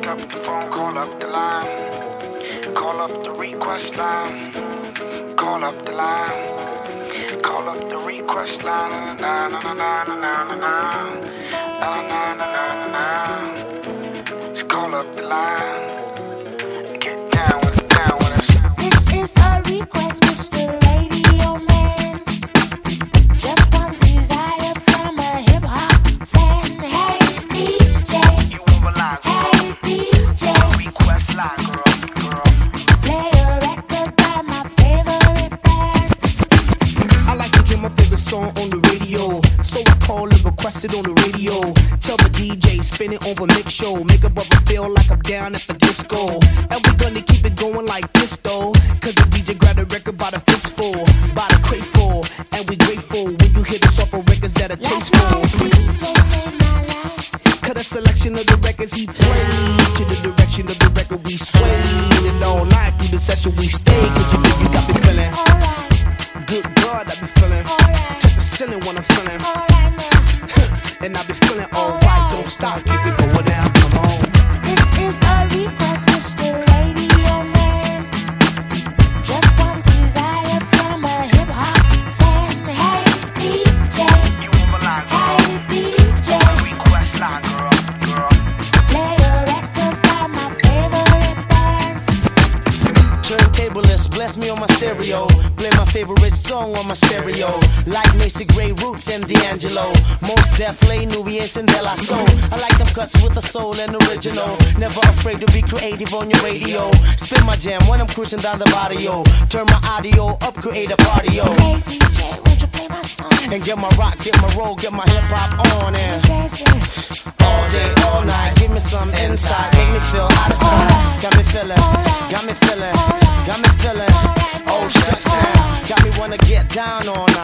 up the phone, call up the line. Call up the request line. Call up the line. Call up the request line. Na na na na na na na na na na na na na. Just call up the line. Get down with it, down with it. This is a request, Mr. Radio Man. Just one desire from a hip hop fan. Hey DJ, You over line, girl. hey DJ, Request line, girl, girl. play a record by my favorite band. I like to hear my favorite song on the radio, so I call and request it on the radio. Tell the DJ, spin it over mix show, make a brother feel like I'm down at the disco. And we gonna keep it going like this though, cause the DJ grab the record by the fistful, by the crateful, and we grateful when you hear the software records that are Last tasteful. night DJ saved my life. Cut a selection of the records he played to the direction of the record we swayed, and all night through the session we stayed, cause you know you got me feeling. Alright, Good God, I be feeling. alright, Touch the ceiling when I'm feeling. alright now. And I be feeling alright. Don't stop, keep it going now. Come on. This is a request, Mr. Radio Man. Just one desire from a hip hop fan. Hey DJ, You over line, girl. hey DJ, Request line, girl, girl. play a record by my favorite band. Turntablist, bless me on my stereo. Play my favorite song on my stereo. Like Macy Gray, Roots, and D'Angelo. Most Deflay, Nubians, and De La Soul. I like them cuts with the soul and original. Never afraid to be creative on your radio. Spin my jam when I'm cruising down the barrio. Turn my audio up, create a party, Hey DJ, won't you play my song? and get my rock, get my roll, get my hip hop on We're and dancing. all day, all night. Give me some insight, make me feel out of sight. Got me feeling, got me feeling, got me feeling. Oh shucks now, got me wanna get down all